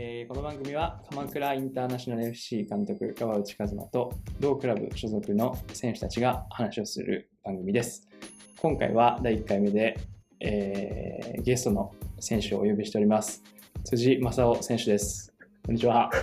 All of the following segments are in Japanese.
この番組は鎌倉インターナショナル FC 監督川内和馬と同クラブ所属の選手たちが話をする番組です。今回は第1回目で、ゲストの選手をお呼びしております。辻正夫選手です。こんにちは。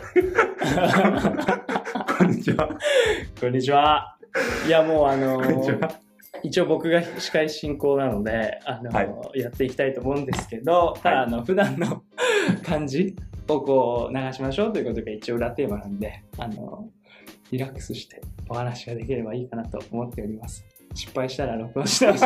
こんにちは。 こんにちは。いやもう一応僕が司会進行なのでやっていきたいと思うんですけど、ただ普段の感じをこう流しましょうということが一応裏テーマなんで、リラックスしてお話ができればいいかなと思っております。失敗したら録音してほしい。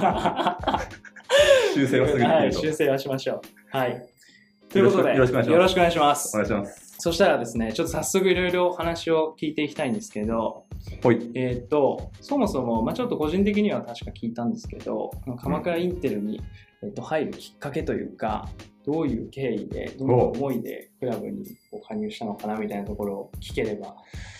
修正はすぐできると。 はい、修正はしましょう。はい。ということで、 よろしくお願いします。 お願いします。 お願いします。 そしたらですね、ちょっと早速いろいろ話を聞いていきたいんですけど、 はい。 そもそも、ちょっと個人的には確か聞いたんですけど、鎌倉インテルに、入るきっかけというか、どういう経緯で、どんな思いでクラブに加入したのかなみたいなところを聞ければ。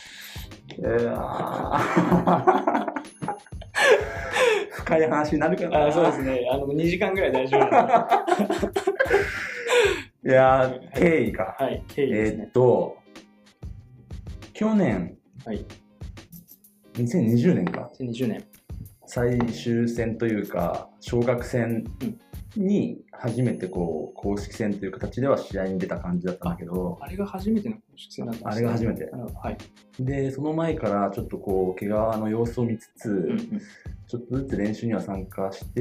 深い話になるかな。 そうですね。2時間ぐらい大丈夫なので。 いやー、経緯か。 はい、経緯ですね。 去年、 はい、 2020年か。 2020年。 最終戦というか、昇格戦に初めてこう公式戦という形では試合に出た感じだったんだけど、 あれが初めての公式戦だったんですか？ あれが初めて。 はい。 で、その前からちょっとこう怪我の様子を見つつ、ちょっとずつ練習には参加して、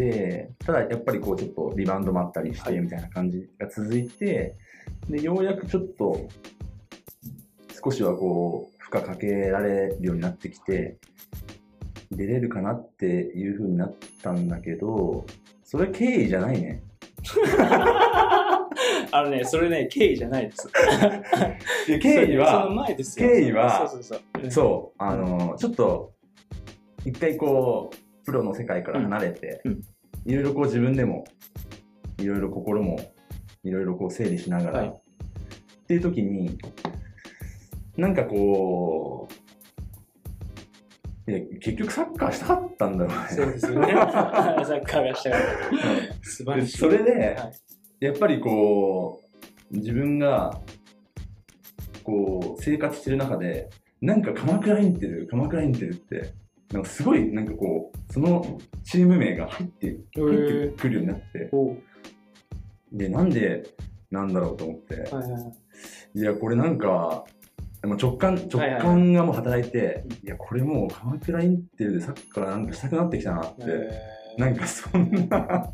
ただやっぱりこうちょっとリバウンドもあったりしてみたいな感じが続いて、でようやくちょっと少しはこう負荷かけられるようになってきて、出れるかなっていう風になったんだけど、それ経緯じゃないね。 それね、経緯じゃないです。 経緯は、 その前ですよ。 経緯は、 そう、 ちょっと一回こうプロの世界から離れて、いろいろこう自分でもいろいろ心もいろいろこう整理しながら、っていう時になんかこう、結局サッカーしたかったんだろうね。 そうですよね。サッカーがしたかった。素晴らしい。 それで、やっぱりこう自分がこう生活してる中で、なんか鎌倉インテルってなんかすごいなんかこうそのチーム名が入ってくるようになって、でなんでなんだろうと思って、いやこれなんか直感がもう働いて、いやこれもう鎌倉インテルでサッカーなんかしたくなってきたなって、なんかそんな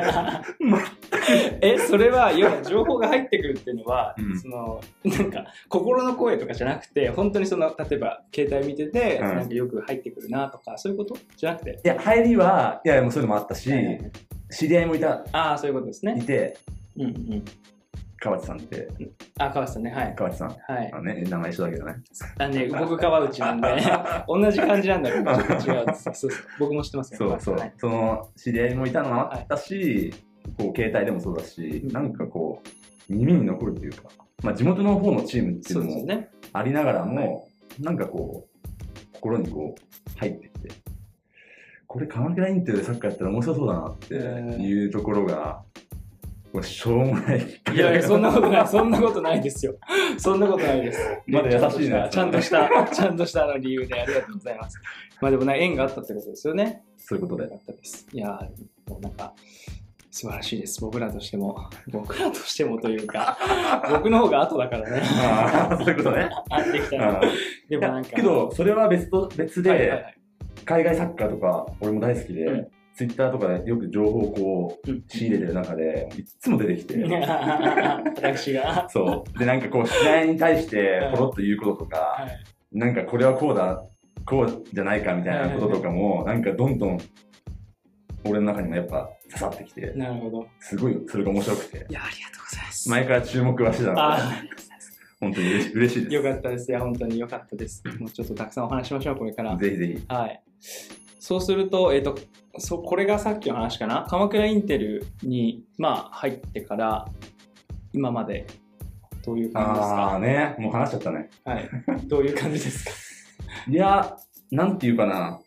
それは要は情報が入ってくるっていうのは、なんか心の声とかじゃなくて、本当に例えば携帯見てて、なんかよく入ってくるなとかそういうことじゃなくて、 いや入りはもうそういうのもあったし、知り合いもいた。 そういうことですね。 いて、川内さんって。 川内さんね、はい。 川内さん。名前一緒だけどね。 僕川内なんで、同じ感じなんだけど、ちょっと違う。そう僕も知ってますよ。 そう。その知り合いもいたのもあったし、こう携帯でもそうだし、なんかこう、耳に残るというか、地元の方のチームっていうのもありながらも、なんかこう、心にこう、入ってきて、これ鎌倉インテルでサッカーやったら面白そうだなっていうところが、しょうもない。 いや、そんなことない。そんなことないですよ。そんなことないです。 まだ優しいな。 ちゃんとした理由でありがとうございます。でも縁があったってことですよね。 そういうことで。 いや、もうなんか、素晴らしいです。僕らとしてもというか、僕の方が後だからね。 そういうことね。 できたら。でもなんか。 けど、それは別で、海外サッカーとか、俺も大好きで、ツイッターとかでよく情報をこう仕入れてる中で、いつも出てきて。 私が。 そう。で、なんかこう、試合に対してポロッと言うこととか、なんかこれはこうじゃないかみたいなこととかも、なんかどんどん、俺の中にもやっぱ刺さってきて。 なるほど。 すごい、それが面白くて。 いや、ありがとうございます。 前から注目はしてたので。本当に嬉しいです。 よかったです。いや、本当によかったです。もうちょっとたくさんお話しましょう、これから。 ぜひぜひ。 はい。そうすると、これがさっきの話かな。鎌倉インテルに、入ってから、今まで、どういう感じですか？ もう話しちゃったね。 はい。どういう感じですか？ いや、なんていうかな。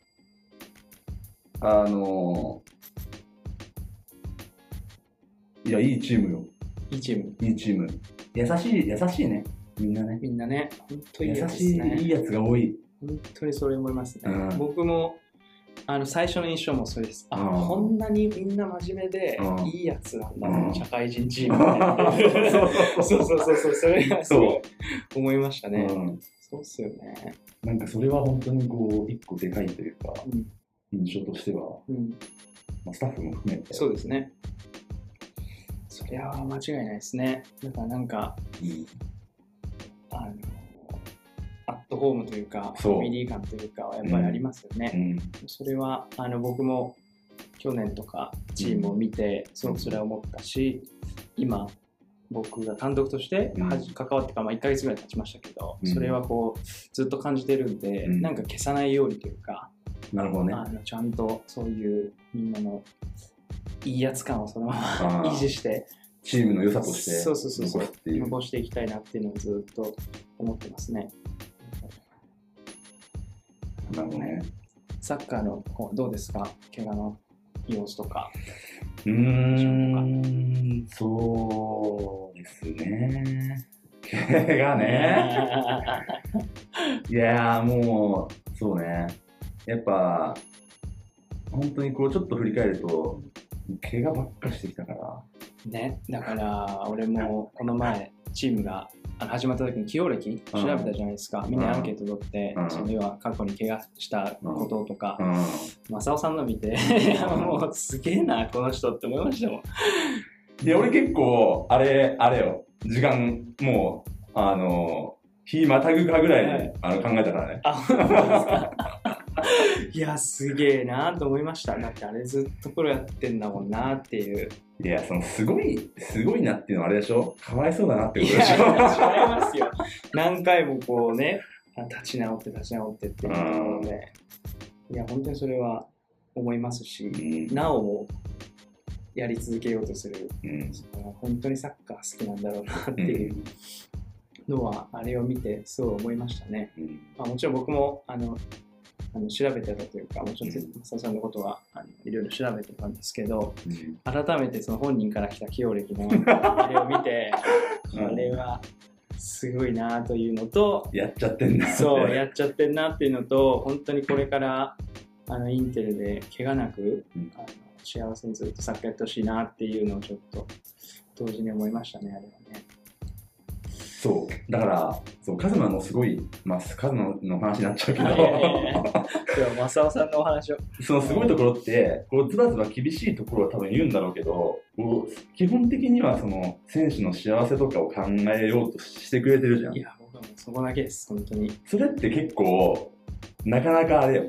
いや、いいチームよ。 いいチーム。 いいチーム。 優しいね。みんなね。 みんなね、本当にいい優やつですね。 しい、いいやつが多い。 本当にそれ思いますね。 うん僕も最初の印象もそれです。あ、 うんこんなにみんな真面目でうんいいやつなんだ、 うん社会人チームみたいな。そうそれがすごい思いましたね。 うんそうっすよね。 なんかそれは本当にこう、一個でかいというか、 うん印象としては、 うん、 まあ、スタッフも含めて。 そうですね。そりゃ間違いないですね。だからなんか、 うんアットホームというか、フそうァミリー感というかはやっぱりありますよね。 うんそれは僕も去年とかチームを見てすごくそれは思ったし、今僕が監督として関わってから1ヶ月ぐらい経ちましたけど、それはこうずっと感じてるんで、なんか消さないようにというか、 なるほどね。 ちゃんとそういうみんなのいいやつ感をそのまま維持してチームの良さとしてそう残すっていう。 残していきたいなっていうのをずっと思ってますね。 なるほどね。 サッカーのどうですか、怪我の様子とか。 そうですね。怪我ね。いやーもう、そうね。やっぱ、本当にこうちょっと振り返ると、怪我ばっかしてきたから。 ね、だから俺もこの前チームが始まった時に起用歴調べたじゃないですか。みんなアンケート取って、それは過去に怪我したこととか、正雄さんの見てもうすげえなこの人って思いましたもん。 いや俺結構あれよ、時間もう日またぐかぐらいに、考えたからね。 いやすげえなと思いました。だってあれずっとプロやってんだもんなっていう。 いやすごいなっていうのはあれでしょ、かわいそうだなってことでしょ。 いや違いますよ。何回もこうね、立ち直ってっていうので、いや本当にそれは思いますし、なおもやり続けようとする、本当にサッカー好きなんだろうなっていうのは、あれを見てすごい思いましたね。もちろん僕も調べてたというか、もちろん正雄さんのことはいろいろ調べてたんですけど、改めてその本人から来た起用歴のあれを見て、これはすごいなというのと、 やっちゃってんなそうやっちゃってんなっていうのと、本当にこれからインテルで怪我なく、幸せにずっとサッカーやってほしいなっていうのをちょっと同時に思いましたね、あれはね。 そうだからカズマのすごい、カズマの話になっちゃうけど、 正雄さんのお話をそのすごいところってこうズバズバ厳しいところは多分言うんだろうけど、こう基本的にはその選手の幸せとかを考えようとしてくれてるじゃん。 いや僕はもうそこだけです、本当に。 それって結構なかなかあれよ、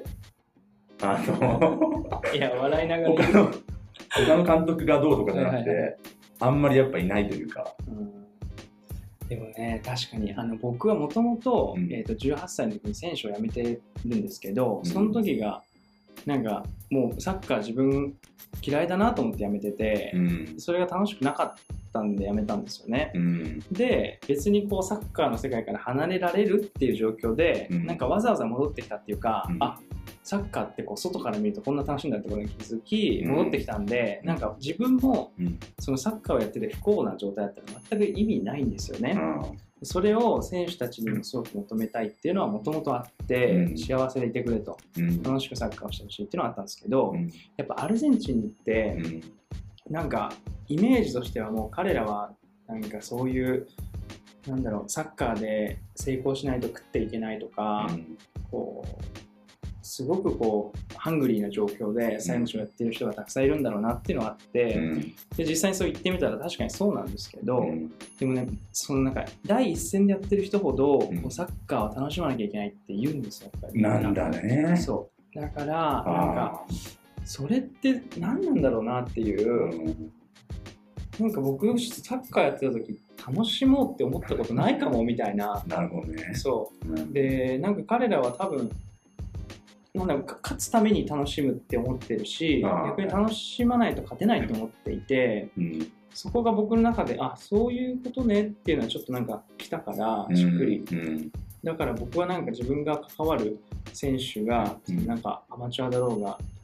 いや笑いながら他の監督がどうとかじゃなくて、あんまりやっぱいないというか。 でもね、確かに僕はもともと18歳の時に選手を辞めてるんですけど、その時がなんかもうサッカー自分嫌いだなと思って辞めてて、それが楽しくなかったんで辞めたんですよね。で別にこうサッカーの世界から離れられるっていう状況で、なんかわざわざ戻ってきたっていうか、サッカーってこう外から見るとこんな楽しいんだってことに気づき戻ってきたんで、なんか自分もそのサッカーをやってて不幸な状態だったら全く意味ないんですよね。それを選手たちにもすごく求めたいっていうのはもともとあって、幸せでいてくれと、楽しくサッカーをしてほしいっていうのはあったんですけど、やっぱアルゼンチンに行って、なんかイメージとしてはもう彼らはなんかそういうなんだろう、サッカーで成功しないと食っていけないとか、こうすごくこうハングリーな状況で選手をやってる人がたくさんいるんだろうなっていうのがあって、で実際にそう言ってみたら確かにそうなんですけど、でもね、そのなんか第一線でやってる人ほど、こうサッカーを楽しまなきゃいけないって言うんですよ、やっぱり。 なんだね。 そうだからなんかそれって何なんだろうなっていう、なんか僕サッカーやってた時楽しもうって思ったことないかもみたいな。 なるほどね。 そうで、なんか彼らは多分なんだろう、勝つために楽しむって思ってるし、逆に楽しまないと勝てないと思っていて、そこが僕の中でそういうことねっていうのはちょっとなんか来たからしっくり、だから僕はなんか自分が関わる選手が、なんかアマチュアだろうが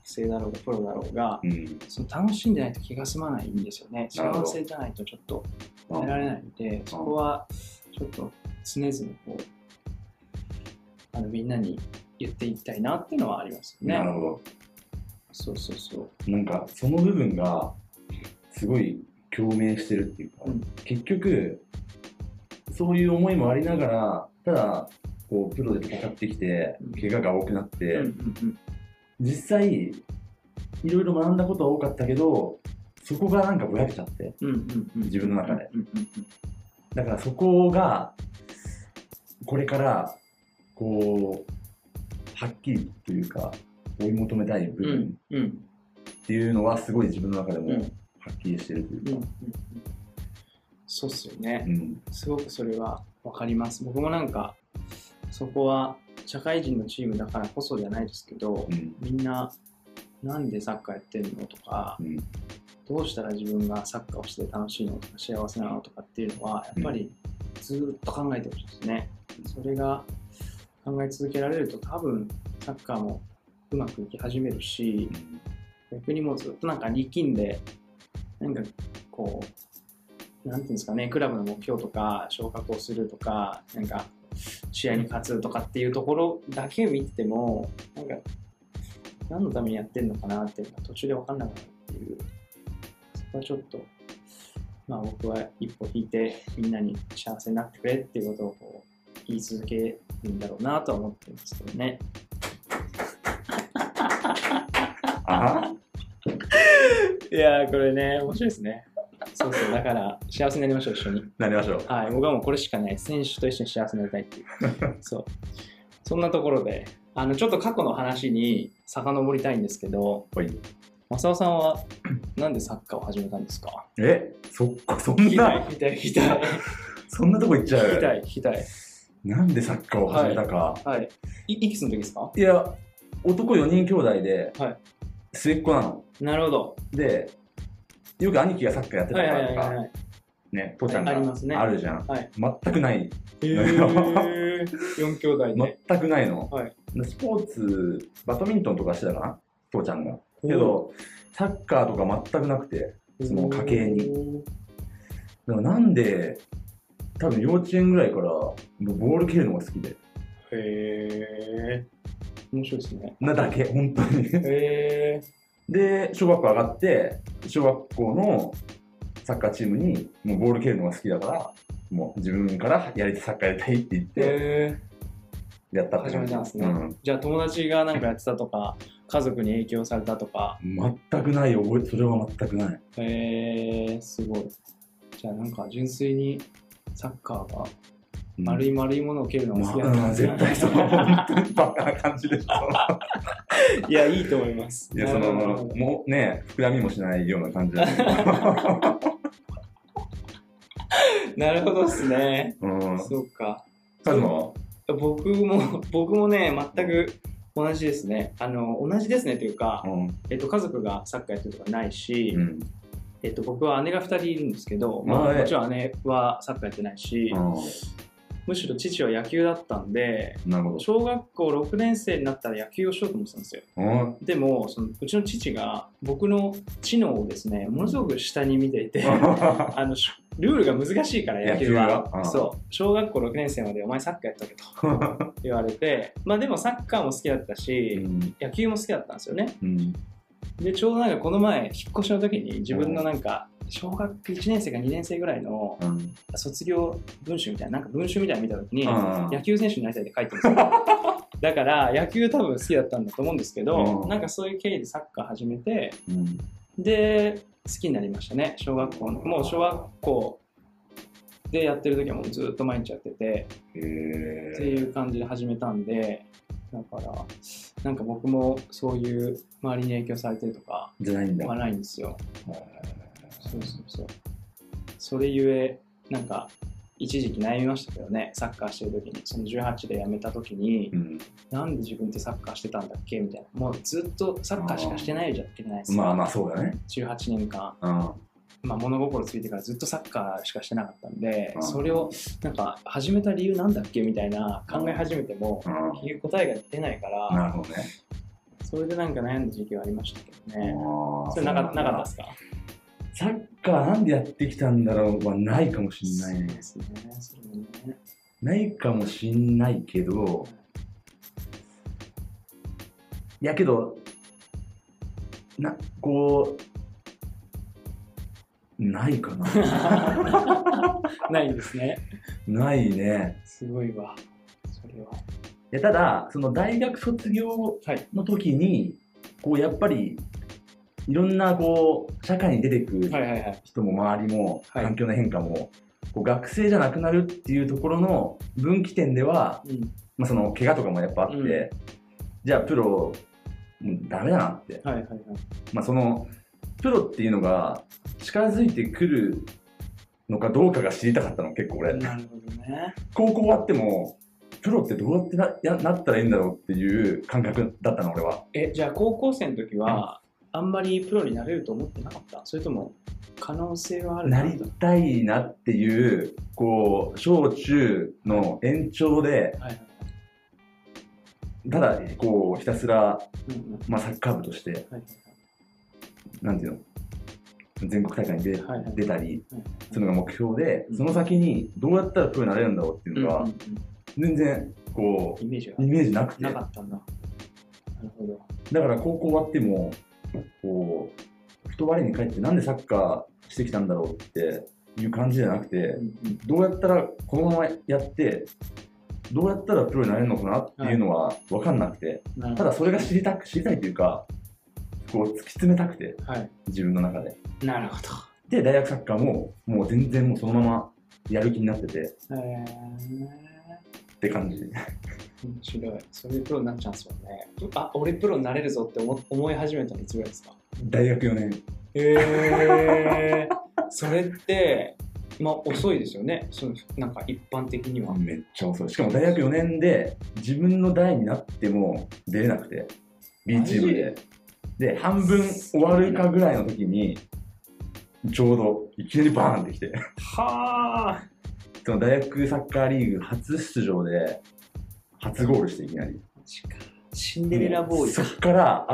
生だろうがプロだろうが、その楽しんでないと気が済まないんですよね。幸せじゃないとちょっと得られないので、そこはちょっと常々こうみんなに言っていきたいなっていうのはありますよね。 なるほど。 そうそうそう。 なんかその部分がすごい共鳴してるっていうか、結局そういう思いもありながら、ただこうプロで戦ってきて怪我が多くなって、実際いろいろ学んだことは多かったけど、そこがなんかぼやけちゃって、自分の中で。だからそこがこれからこうはっきりというか追い求めたい部分っていうのはすごい自分の中でもはっきりしてるというか。 そうっすよね。すごくそれは分かります。僕もなんかそこは社会人のチームだからこそじゃないですけど、みんななんでサッカーやってるのとか、どうしたら自分がサッカーをして楽しいのとか幸せなのとかっていうのはやっぱりずっと考えてほしいですね。それが考え続けられると多分サッカーもうまくいき始めるし、逆にもうずっとなんか力んでなんかこうなんていうんですかね、クラブの目標とか昇格をするとかなんか試合に勝つとかっていうところだけ見ててもなんか何のためにやってるのかなっていうのが途中で分かんなくなるっていう、そこはちょっとまあ僕は一歩引いてみんなに幸せになってくれっていうことをこう言い続けるんだろうなとは思ってるんですけどね。いやーこれね面白いですね。そうそう、だから幸せになりましょう、一緒に。 なりましょう。 はい、僕はもうこれしかない。選手と一緒に幸せになりたいっていう。そう。そんなところで、ちょっと過去の話に遡りたいんですけど、正雄さんはなんでサッカーを始めたんですか？ そんな。 聞きたい。 そんなとこ行っちゃう。 聞きたい。 なんでサッカーを始めたか。 いくつの時ですか？ いや、男4人兄弟で、末っ子なの。 なるほど。 で、よく兄貴がサッカーやってたからとか、ね、父ちゃんがあるじゃん。全くない。 4兄弟で。 全くないの。スポーツ、バドミントンとかしてたかな、父ちゃんが。けど、サッカーとか全くなくて、その家系に。だからなんで、多分幼稚園ぐらいからボール蹴るのが好きで。 面白いですね。 なだけ、本当に。で、小学校上がって、小学校のサッカーチームにもうボール蹴るのが好きだから、もう自分からサッカーやりたいって言って、やったって始めたんですね。じゃあ友達が何かやってたとか、家族に影響されたとか。 全くないよ、それは全くない。 すごい。じゃあなんか純粋にサッカーが丸いものを蹴るのが好きだったんですね。 絶対そう。本当にバカな感じでしょ。 いや、いいと思います。 いや、もうね、膨らみもしないような感じだね。 なるほどっすね。そうか。僕もね、全く同じですね。同じですねというか、家族がサッカーやってるとかないし、僕は姉が2人いるんですけど、もちろん姉はサッカーやってないし、むしろ父は野球だったんで、小学校6年生になったら野球をしようと思ってたんですよ。でもうちの父が僕の知能をですね、ものすごく下に見ていてルールが難しいから野球は。そう小学校6年生までお前サッカーやっとけと言われて、まあでもサッカーも好きだったし、野球も好きだったんですよね。でちょうどなんかこの前引っ越しの時に自分のなんか小学1年生か2年生ぐらいの卒業文集みたいな、なんか文集みたいなの見た時に野球選手になりたいって書いてるんですよ。だから野球多分好きだったんだと思うんですけど、なんかそういう経緯でサッカー始めて、で好きになりましたね。小学校のもう小学校でやってる時はもうずっと毎日やっててっていう感じで始めたんで、だからなんか僕もそういう周りに影響されてるとかはないんですよ。そうそれゆえなんか一時期悩みましたけどね、サッカーしてる時に。その18で辞めた時に、なんで自分ってサッカーしてたんだっけみたいな。もうずっとサッカーしかしてないじゃいけないですか。 まあそうだね。 18年間、物心ついてからずっとサッカーしかしてなかったんで、それをなんか始めた理由なんだっけみたいな考え始めても、答えが出ないから。 なるほどね。 それでなんか悩んだ時期はありましたけどね。それなかったですか？ サッカーなんでやってきたんだろうはないかもしんないね。 ですね。それもね。 ないかもしんないけど、いやけど、こう、ないかな。 ないですね。 ないね。 すごいわ。それは。 ただ、その大学卒業の時に、こうやっぱり、いろんなこう社会に出てくる人も周りも、環境の変化も、こう学生じゃなくなるっていうところの分岐点では、まあその怪我とかもやっぱあって、じゃあプロ、もうダメだなって。まあそのプロっていうのが近づいてくるのかどうかが知りたかったの、結構俺。 なるほどね。 高校終わっても、プロってどうやってなったらいいんだろうっていう感覚だったの、俺は。 じゃあ高校生の時は、あんまりプロになれると思ってなかった？それとも可能性はある？ なりたいなっていう、こう、小中の延長で、ただ、こう、ひたすら、まあサッカー部として、なんていうの、全国大会に出たりするのが目標で、その先にどうやったらプロになれるんだろうっていうのが、全然、こう、イメージなくて。 なかったんだ。なるほど。 だから高校終わっても、こう、ふと我に返ってなんでサッカーしてきたんだろうっていう感じじゃなくて、どうやったらこのままやって、どうやったらプロになれるのかなっていうのは分かんなくて、ただそれが知りたいというか、こう突き詰めたくて、自分の中で。 なるほど。 で、大学サッカーももう全然もうそのままやる気になってて、って感じ。 面白い。それでプロになっちゃうんですよね。あ、俺プロになれるぞって思い始めたのいつぐらいですか？ 大学4年。 それって、まあ遅いですよね。なんか一般的には。 めっちゃ遅い。しかも大学4年で自分の代になっても出れなくて、B チームで。で、半分終わるかぐらいの時に、ちょうどいきなりバーンってきて。 はぁ。 その大学サッカーリーグ初出場で、初ゴールしていきなり。 シンデレラボーイ。 そっから、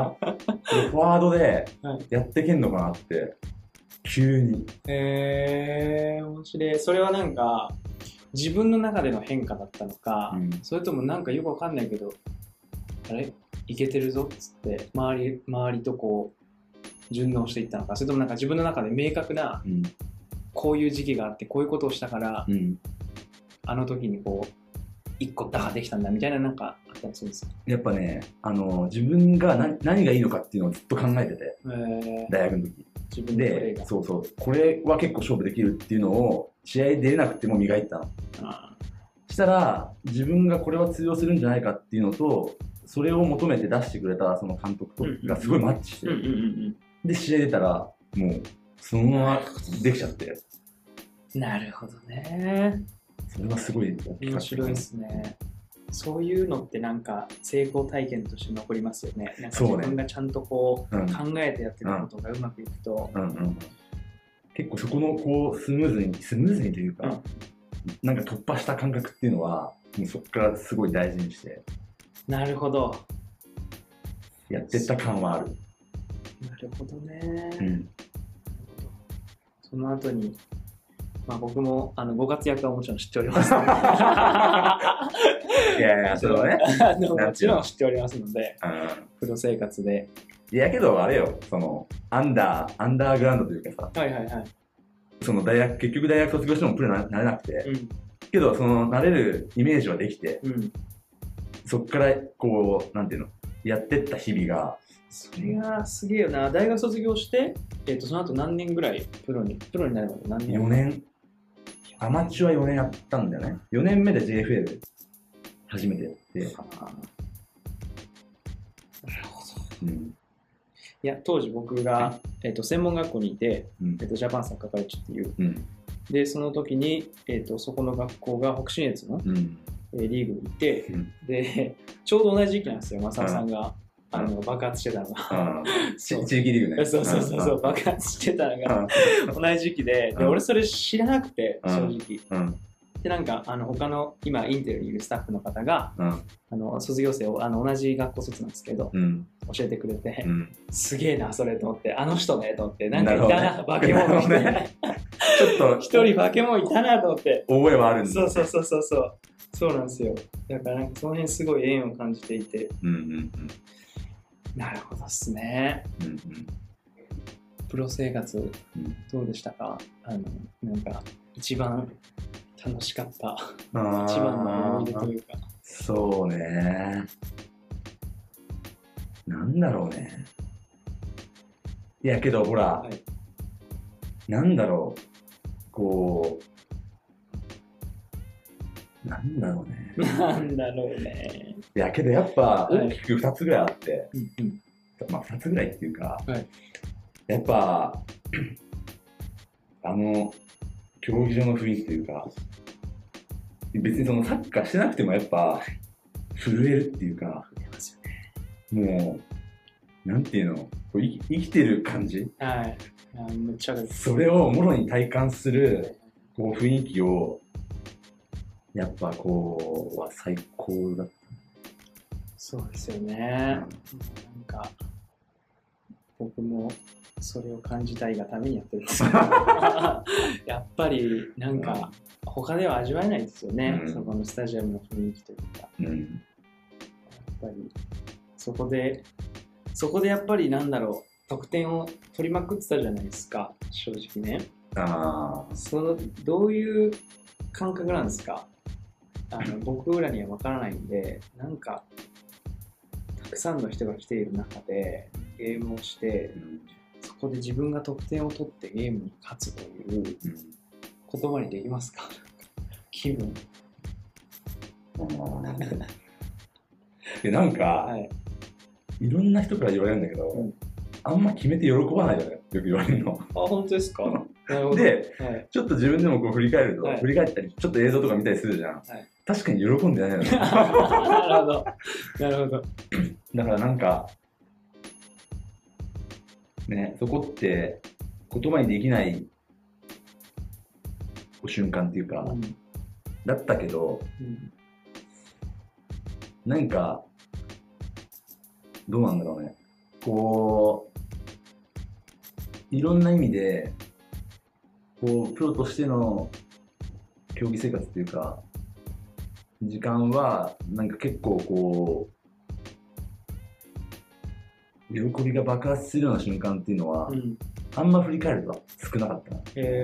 フォワードでやってけんのかなって、急に。 面白い。それはなんか、自分の中での変化だったのか、それともなんかよくわかんないけど、あれいけてるぞっつって、周りとこう、順応していったのか、それともなんか自分の中で明確な、こういう時期があって、こういうことをしたから、あの時にこう、一個打破できたんだみたいななんかあったりするんですか？ やっぱね、自分が何がいいのかっていうのをずっと考えてて、大学の時。 自分でそうそう、これは結構勝負できるっていうのを試合出れなくても磨いてたの。したら、自分がこれは通用するんじゃないかっていうのと、それを求めて出してくれたその監督がすごいマッチして、で、試合出たら、もう、そのままできちゃって。 なるほどね。 それはすごい大きかった。 面白いですね。そういうのってなんか成功体験として残りますよね。なんか自分がちゃんとこう考えてやってたことがうまくいくと。 結構そこのこうスムーズにというか、なんか突破した感覚っていうのは、もうそこからすごい大事にして。 なるほど。 やってった感はある。 なるほどね。その後に、まあ僕もご活躍はもちろん知っております。 いやいや、それはね。 もちろん知っておりますので、プロ生活で。 いやけどあれよ、その、アンダーグラウンドというかさ、その結局大学卒業してもプロになれなくて、けどその、なれるイメージはできて、そっからこう、なんていうの、やってった日々が、 それがすげえよな。大学卒業して、その後何年ぐらいプロになるまで何年？ 4 年。アマチュア4年やったんだよね。4年目で JFL 初めてやって。なるほど。いや、当時僕が、専門学校にいて、ジャパンサッカーカレッジっていう。で、その時に、そこの学校が北信越の、リーグにいて、で、ちょうど同じ時期なんですよ、正雄さんが。爆発してたのが地域リーグね。 そう爆発してたのが同じ時期で、俺それ知らなくて正直で、なんか、他の、今、インテルにいるスタッフの方が、卒業生を、同じ学校卒なんですけど、教えてくれて、すげえな、それと思って、あの人ね、と思って、なんかいたな、化け物みたいな。ちょっと、一人化け物いたな、と思って。 覚えはあるんですそう。そうなんですよ。だから、なんか、その辺すごい縁を感じていて。なるほどっすね。プロ生活、どうでしたか？なんか、一番楽しかった、一番の思い出というか。 そうね。なんだろうね。いやけどほら、なんだろう。こう、なんだろうね。 なんだろうね。 いやけどやっぱ大きく2つぐらいあって、まあ2つぐらいっていうか、やっぱ競技場の雰囲気というか、別にそのサッカーしてなくてもやっぱ震えるっていうか、もうなんていうの、生きてる感じ、 めっちゃそれをもろに体感するこう雰囲気をやっぱこうは最高だった。 そうですよね。なんか僕もそれを感じたいがためにやってるんですけどやっぱりなんか他では味わえないですよね、そこのスタジアムの雰囲気というか、やっぱりそこでやっぱりなんだろう、得点を取りまくってたじゃないですか、正直ね。どういう感覚なんですか？僕らには分からないんで、なんかたくさんの人が来ている中でゲームをして、そこで自分が得点を取ってゲームに勝つという言葉にできますか？気分。 なんか、いろんな人から言われるんだけど、あんま決めて喜ばないよね、よく言われるの。 本当ですか？ で、ちょっと自分でもこう振り返ると、振り返ったり、ちょっと映像とか見たりするじゃん。確かに喜んでないよね。 なるほど。なるほど。 だからなんか、ね、そこって言葉にできない瞬間っていうか、だったけど、なんか、どうなんだろうね。こう、いろんな意味で、こう、プロとしての競技生活っていうか、時間は、なんか結構こう、喜びが爆発するような瞬間っていうのは、あんま振り返ると少なかったな。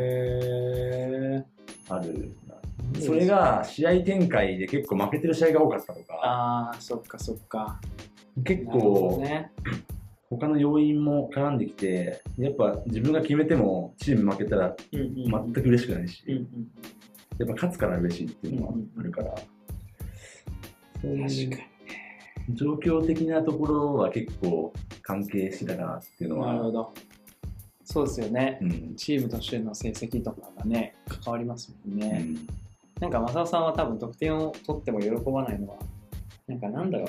あるな。それが試合展開で結構負けてる試合が多かったとか。 そっかそっか。 結構、他の要因も絡んできて、やっぱ自分が決めてもチーム負けたら全く嬉しくないし、やっぱ勝つから嬉しいっていうのはあるから、そういう状況的なところは結構関係してたかなっていうのは。 なるほど。そうですよね、チームとしての成績とかがね、関わりますもんね。なんか正雄さんは多分得点を取っても喜ばないのは、なんだろう。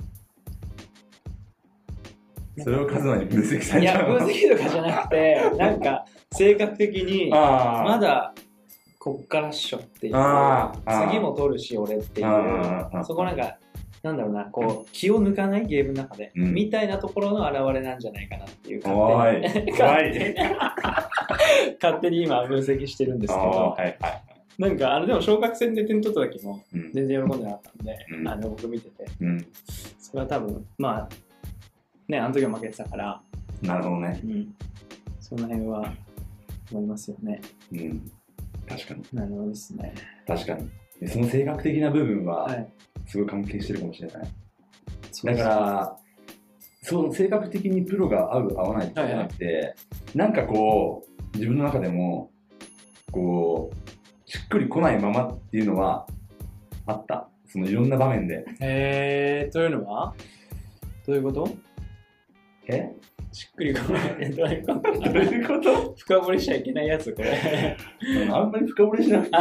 それをカズマに分析されちゃうの？ いや、分析とかじゃなくて、なんか性格的にまだこっからっしょっていう、次も取るし俺っていう、そこなんかなんだろうな、こう気を抜かないゲームの中で、みたいなところの表れなんじゃないかなっていう勝手に今分析してるんですけど、なんかでも昇格戦で点取った時も全然喜んでなかったんで、僕見てて、それは多分まあね、あの時は負けてたから。 なるほどね。 その辺は思いますよね。 確かに。 なるほどですね。 確かに。その性格的な部分はすごい関係してるかもしれない。だから、その性格的にプロが合う合わないとかじゃなくて、なんかこう自分の中でもこうしっくりこないままっていうのはあった。そのいろんな場面で。 というのはどういうこと？しっくりこない。どういうこと？深掘りしちゃいけないやつこれ。 あんまり深掘りしなくて。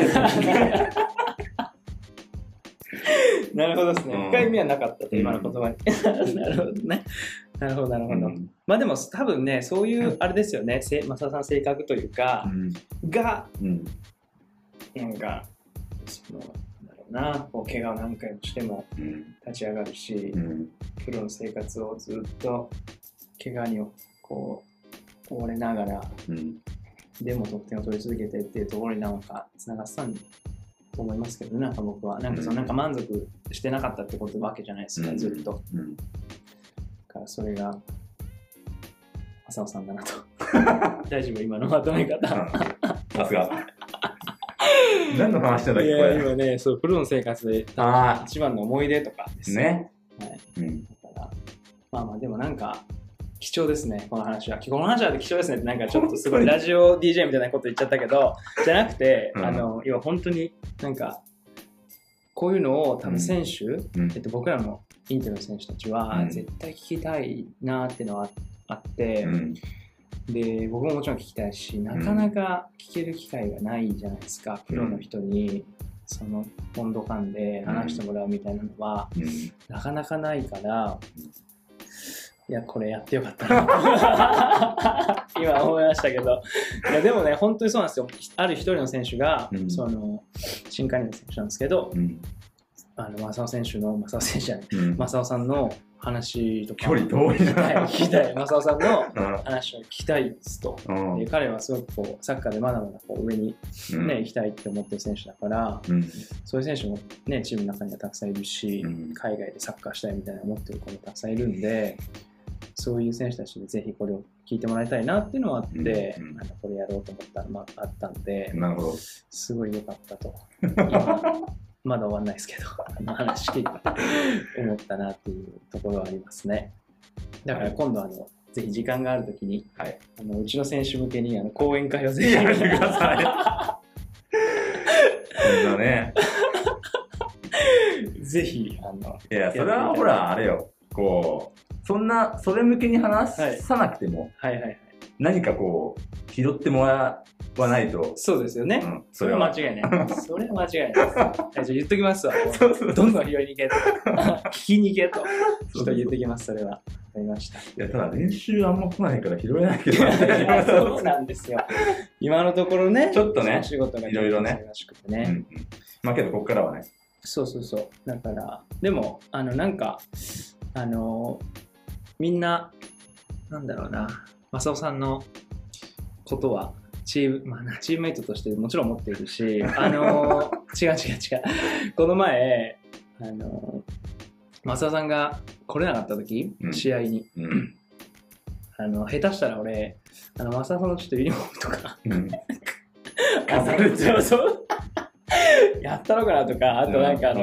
なるほどですね。深い意味はなかったと、今の言葉に。なるほどね。なるほど、なるほど。まあでも多分ね、そういうあれですよね。正雄さん性格というか、が、なんかなんだろうな、こう怪我を何回もしても立ち上がるし、プロの生活をずっと怪我にこう追われながら、でも得点を取り続けてっていうところになんかつながってたんと思いますけど、なんか僕はなんか満足してなかったってことわけじゃないですか、ずっと。だからそれが浅尾さんだなと。大丈夫、今のまとめ方。 さすが。何の話してたっけ、これ。 今ね、そう、プロの生活で一番の思い出とかですね。 はい。だから、まあまあ、でもなんか、貴重ですね、この話は。この話は貴重ですねって、なんかちょっとすごいラジオ DJ みたいなこと言っちゃったけど、じゃなくて、今本当になんか、こういうのを多分選手、僕らのインテルの選手たちは絶対聞きたいなっていうのはあって、で僕ももちろん聞きたいし、なかなか聞ける機会がないじゃないですか、プロの人にその温度感で話してもらうみたいなのは、なかなかないから、いやこれやってよかったな今思いましたけど、いやでもね本当にそうなんですよ。ある一人の選手が、その新加入の選手なんですけど、正雄選手の正雄選手じゃない、正雄さんの話とか距離遠いな聞きたい、正雄さんの話を聞きたいですと。で彼はすごくこうサッカーでまだまだこう上に、ね行きたいって思ってる選手だから、そういう選手も、ね、チームの中にはたくさんいるし、海外でサッカーしたいみたいな思ってる子もたくさんいるんで、そういう選手たちにぜひこれを聞いてもらいたいなっていうのがあって、これやろうと思ったら、あったんで、 なるほど、 すごい良かったと。今まだ終わんないですけど、話聞いて思ったなっていうところはありますね。だから今度ぜひ時間があるときに、うちの選手向けに講演会をぜひやってください。そんなね。 ぜひいやそれはほらあれよ、こうそれ向けに話さなくても、何かこう拾ってもらわないと。 そうですよね。それは間違いない。それは間違いないです。じゃあ言っときますわ。どんどん拾いに行けと。聞きに行けと。ちょっと言っときます、それは。わかりました。いや、ただ練習あんま来ないから拾えないけど。 そうなんですよ。今のところね、 ちょっとね、 仕事がいろいろね。 忙しくてね。 まあけど、ここからはね。 そうそうそう。だから、でも、なんか、みんな、なんだろうな、正雄さんのことは、チームメイトとしてもちろん持っているし、違う。この前、正雄さんが来れなかった時、試合に、下手したら俺、正雄さんのちょっとユニフォームとか、 飾るってそうやったのかなとか、あとなんか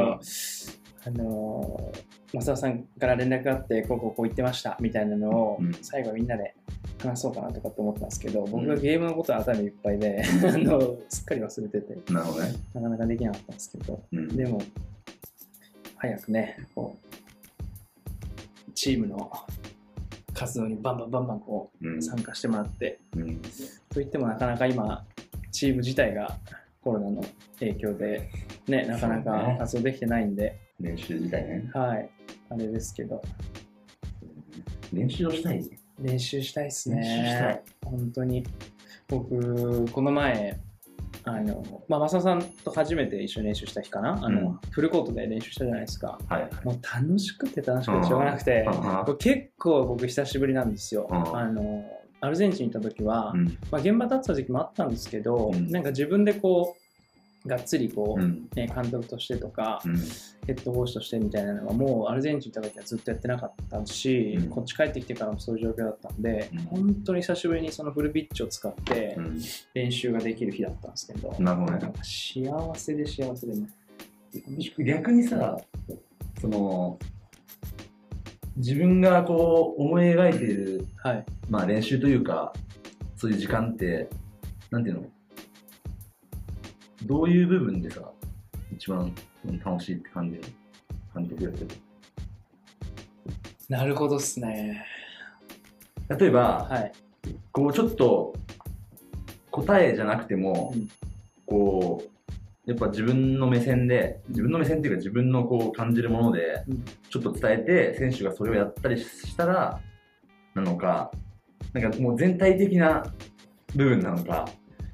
正雄さんから連絡があって、こう言ってましたみたいなのを、最後みんなで話そうかなとかって思ったんですけど、僕がゲームのことは頭いっぱいで、すっかり忘れてて、 なるほどね、 なかなかできなかったんですけど、でも、早くね、こう、チームの活動にバンバンこう、参加してもらって、といってもなかなか今、チーム自体がコロナの影響で、ね、なかなか活動できてないんで、 練習自体ね。 はい、あれですけど。 練習をしたい。 練習したいですね。本当に。僕、この前、正雄さんと初めて一緒に練習した日かな、フルコートで練習したじゃないですか。もう楽しくてしょうがなくて、結構僕久しぶりなんですよ。アルゼンチンに行った時は、現場立ってた時期もあったんですけど、なんか自分でこう、がっつりこう、監督としてとか、ヘッドコーチとしてみたいなのはもうアルゼンチン行った時はずっとやってなかったし、こっち帰ってきてからもそういう状況だったんで、本当に久しぶりにそのフルピッチを使って練習ができる日だったんですけど、 なんか幸せでね。 逆にさ、自分がこう思い描いている、練習というか、そういう時間って、なんていうの、どういう部分でさ、一番楽しいって感じる監督やってる？ なるほどっすね。 例えば、こうちょっと答えじゃなくても、こうやっぱ自分の目線っていうか自分のこう感じるものでちょっと伝えて、選手がそれをやったりしたらなのか、なんかもう全体的な部分なのか。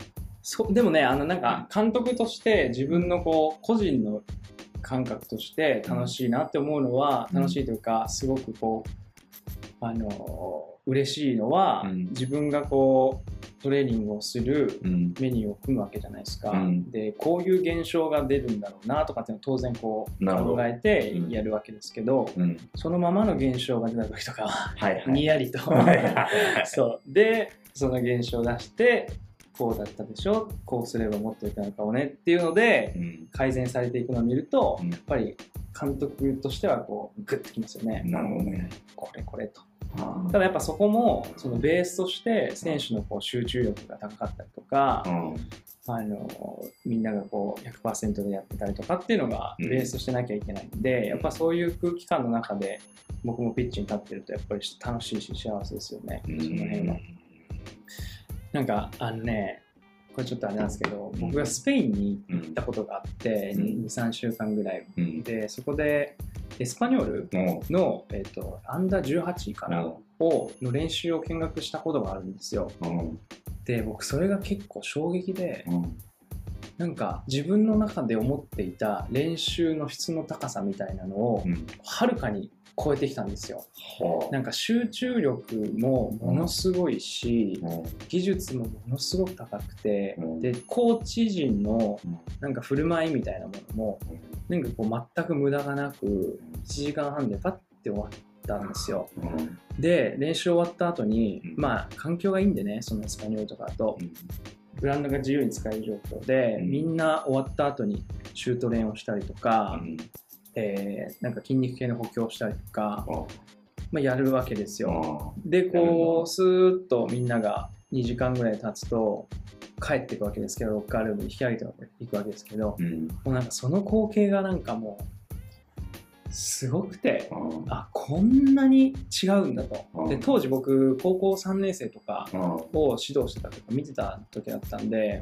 でもね、なんか監督として自分のこう個人の感覚として楽しいなって思うのは、楽しいというか、すごくこう嬉しいのは、自分がこうトレーニングをするメニューを組むわけじゃないですか、でこういう現象が出るんだろうなとかっていうのを当然こう考えてやるわけですけど、そのままの現象が出た時とかはにやりとそうでその現象を出してこうだったでしょ、こうすればもっといいのかもねっていうので、改善されていくのを見ると、やっぱり監督としてはこうグッときますよね。 なるほどね。 これと。ただやっぱそこもそのベースとして選手のこう集中力が高かったりとか、みんながこう 100% でやってたりとかっていうのがベースとしてなきゃいけないんで、やっぱそういう空気感の中で僕もピッチに立ってるとやっぱり楽しいし幸せですよね、その辺は。なんかこれちょっとあれなんですけど、僕がスペインに行ったことがあって、2、3週間ぐらい、でそこでエスパニョールの、アンダー18かな、の練習を見学したことがあるんですよ。で僕それが結構衝撃で、なんか自分の中で思っていた練習の質の高さみたいなのをはるかに超えてきたんですよ。なんか集中力もものすごいし、技術もものすごく高くて、でコーチ陣のなんか振る舞いみたいなものもなんかこう全く無駄がなく1時間半でパッて終わったんですよ。で練習終わった後に、まあ環境がいいんでね、そのエスパニョールとかだとグラウンドが自由に使える状況で、みんな終わった後にシュート練をしたりとか、なんか筋肉系の補強をしたりとか、やるわけですよ。でこうスーッとみんなが2時間ぐらい経つと帰っていくわけですけど、ロッカールームに引き上げていくわけですけど、もうなんかその光景がなんかもうすごくて、こんなに違うんだと。で当時僕高校3年生とかを指導してたとか見てた時だったんで、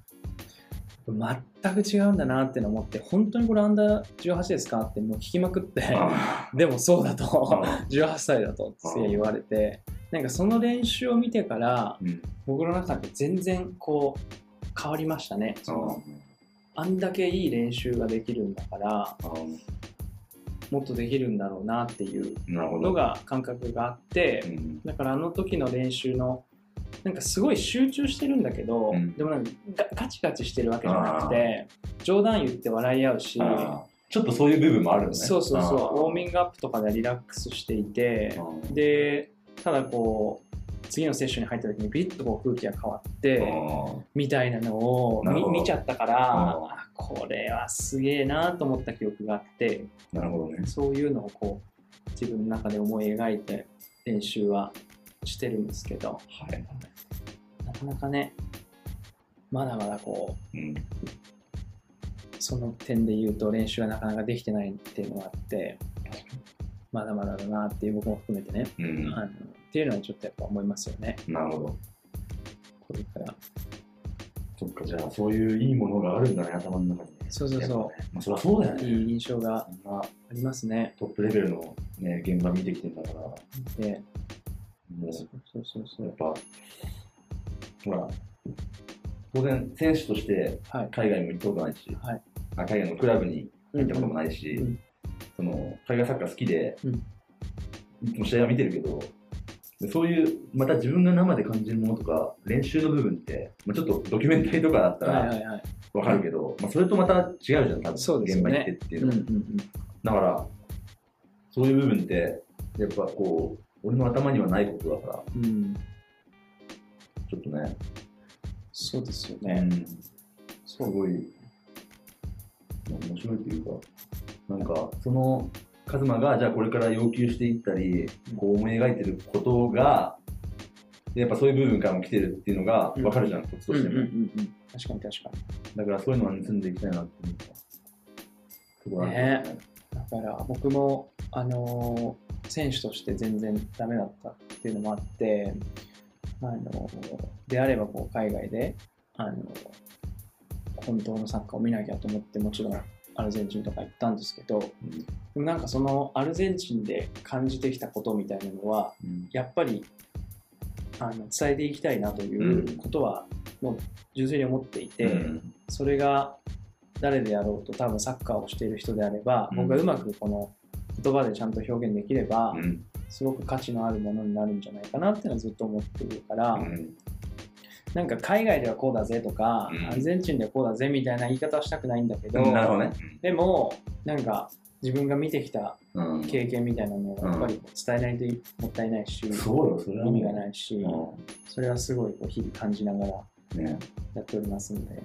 全く違うんだなって思って、本当にこれアンダー18ですかってもう聞きまくってでもそうだと18歳だとって言われて、なんかその練習を見てから僕の中で全然こう変わりましたね。あんだけいい練習ができるんだからもっとできるんだろうなっていうのが感覚があって、だからあの時の練習のなんかすごい集中してるんだけど、でもなんかガチガチしてるわけじゃなくて、冗談言って笑い合うし、 ちょっとそういう部分もあるよね。 そうウォーミングアップとかでリラックスしていて、でただこう次のセッションに入った時にビリッとこう空気が変わってみたいなのを見ちゃったから、これはすげえなと思った記憶があって、 なるほどね。 そういうのをこう自分の中で思い描いて練習はしてるんですけど、なかなかねまだまだこう、その点で言うと練習はなかなかできてないっていうのがあって、まだまだだなっていう僕も含めてね、っていうのはちょっとやっぱ思いますよね。 なるほど。 これからそっか、じゃあそういういいものがあるんだね、頭の中に。 そう、 まあ、そりゃそうだよね。 いい印象がありますね。 トップレベルの、ね、現場見てきてんだから。 でもうそうやっぱほら当然選手として海外も行ったことないし、海外のクラブに行ったこともないし、その海外サッカー好きで、いつも試合は見てるけど、そういうまた自分が生で感じるものとか練習の部分って、ちょっとドキュメンタリーとかだったら分かるけど、それとまた違うじゃん、多分現場行ってっていうのは。だからそういう部分ってやっぱこう俺の頭にはないことだから、ちょっとね。 そうですよね。 すごい面白いというか、なんかそのカズマがじゃあこれから要求していったり、こう思い描いてることがやっぱそういう部分からも来てるっていうのが分かるじゃん、こっちとしても。 確かに。 だからそういうのは盗んでいきたいなって思った。 ね。だから僕も選手として全然ダメだったっていうのもあって、であればこう海外で本当のサッカーを見なきゃと思ってもちろんアルゼンチンとか行ったんですけど、でもなんかそのアルゼンチンで感じてきたことみたいなのは、やっぱり伝えていきたいなということはもう純粋に思っていて、それが誰であろうと多分サッカーをしている人であれば、僕がうまくこの言葉でちゃんと表現できれば、すごく価値のあるものになるんじゃないかなっていうのはずっと思っているから、なんか海外ではこうだぜとか、アルゼンチンではこうだぜみたいな言い方はしたくないんだけど、 なるほどね。 でもなんか自分が見てきた経験みたいなのをやっぱり伝えないともったいないし、意味がないし、それはすごい日々感じながらやっておりますんで、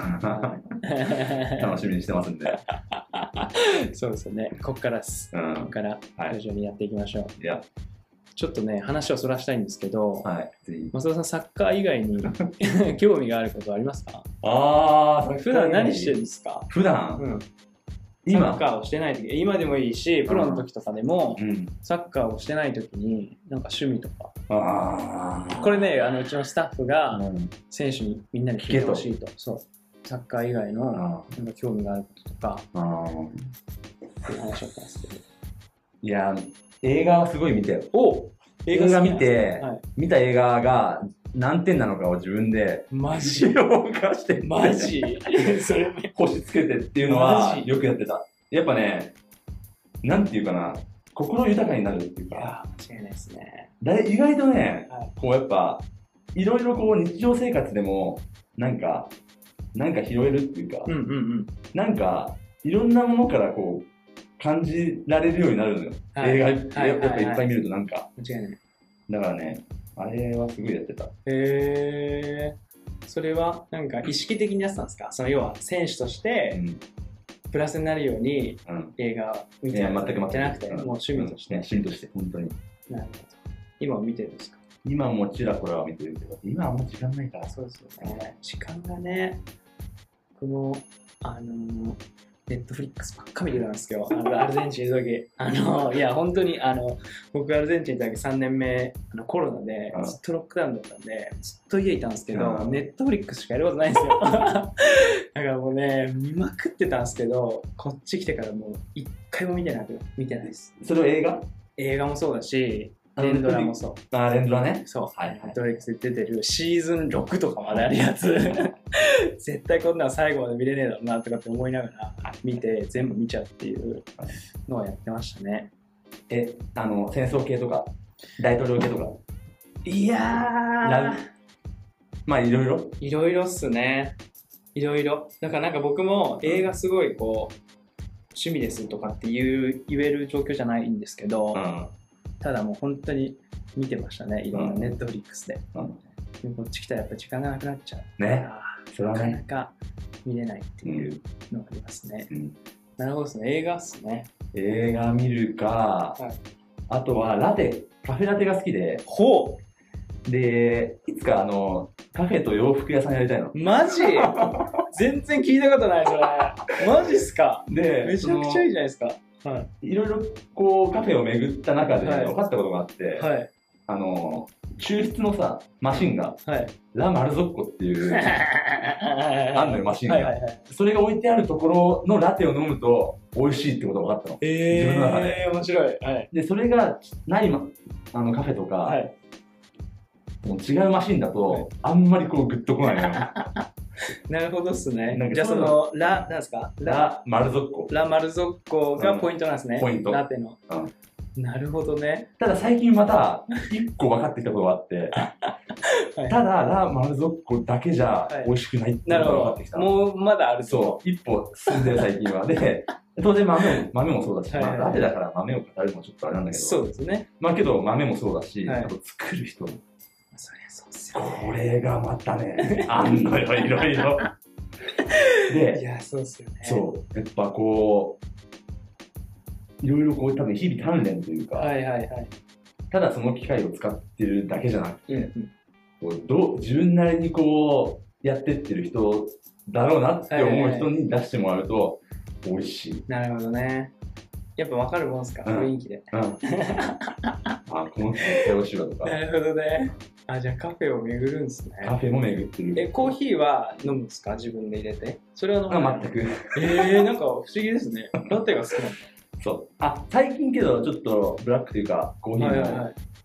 楽しみにしてますんで。 そうですよね。ここからです。ここから徐々にやっていきましょう。ちょっとね、話をそらしたいんですけど、増田さん、サッカー以外に興味があることはありますか？普段何してるんですか？ 普段、 サッカーをしてない時、今でもいいし、プロの時とかでも、サッカーをしてない時に、なんか趣味とか。これね、うちのスタッフが選手にみんなに聞いてほしいと。そう。サッカー以外のなんか興味があることとか、っていう話だったんですけど。 いや、映画はすごい見てよ。 映画見て、見た映画が何点なのかを自分で評価してって、 マジそれ星つけてっていうのはよくやってた。やっぱね、なんていうかな、心豊かになるっていうか、 間違いないですね。 意外とね、こうやっぱ、いろいろこう日常生活でも、なんか拾えるっていうか、なんか、いろんなものからこう、感じられるようになるのよ。映画やっぱいっぱい見るとなんか。 間違いない。 だからね、あれはすごいやってた。 それはなんか意識的にやってたんですか？その要は選手として、プラスになるように映画を見てなくて、もう趣味として。 趣味として、本当に。 なるほど。今は見てるんですか？ 今もちらほらは見てるけど、今はもう時間ないから。 そうですよね。時間がね、この、ネットフリックスばっか見てたんですけど、アルゼンチンの時。いや、本当に、僕アルゼンチンの時3年目、コロナでずっとロックダウンだったんで、ずっと家いたんですけど、ネットフリックスしかやることないんですよ。だからもうね、見まくってたんですけど、こっち来てからもう一回も見てないです。 それは映画？ 映画もそうだし、連ドラもそう。 連ドラね。 そう。ネットフリックスで出てるシーズン6とかまであるやつ。絶対こんなの最後まで見れねえだろうなとかって思いながら見て、全部見ちゃうっていうのをやってましたね。 戦争系とか、大統領系とか。 いやー。 まあいろいろ。 いろいろっすね。いろいろ。だからなんか僕も映画すごいこう、趣味ですとかって言える状況じゃないんですけど、ただもう本当に見てましたね、いろんなネットフリックスで。でこっち来たらやっぱ時間がなくなっちゃう。 ね。 なかなか見れないっていうのがありますね。なるほどですね、映画っすね。 映画見るか、あとはカフェラテが好きで。で、いつかカフェと洋服屋さんやりたいの。 マジ全然聞いたことないそれ。マジっすか？で、めちゃくちゃいいじゃないですか。 いろいろこうカフェを巡った中で分かったことがあって、抽出のさマシンが、ラ・マルゾッコっていうあんのよマシンが、それが置いてあるところのラテを飲むと美味しいってことが分かったの、自分の中で。 面白い。 でそれがないカフェとか、違うマシンだと、あんまりこうグッとこないのよ。 なるほどっすね。じゃあそのなんですか？ ラ・マルゾッコ。 ラ・マルゾッコがポイントなんですね。 ポイント。 ラテの。なるほどね。 ただ最近また一個分かってきたことがあって、ただラ・マルゾッコだけじゃ美味しくないってことが分かってきた。 もうまだある。 そう。一歩進んでる最近は。で、当然豆もそうだし、ラテだから豆を語るのもちょっとあれなんだけど。 そうですね。 まあけど豆もそうだし、あと作る人も。 そりゃそうっすよ。 これがまたね、あんのよ、いろいろ。で、 いや、そうっすよね。 そう。やっぱこう、いろいろこう、多分日々鍛錬というか、ただその機械を使ってるだけじゃなくて、自分なりにこう、やってってる人だろうなって思う人に出してもらうと、美味しい。 なるほどね。やっぱ分かるもんですか、雰囲気で。 この人美味しいわとか。 なるほどね。じゃあカフェを巡るんですね。 カフェも巡ってる。 コーヒーは飲むんですか、自分で入れて？それは飲まない？ 全く。 なんか不思議ですね。ラテが好きなんだ。 そう。最近けどちょっとブラックというかコーヒーも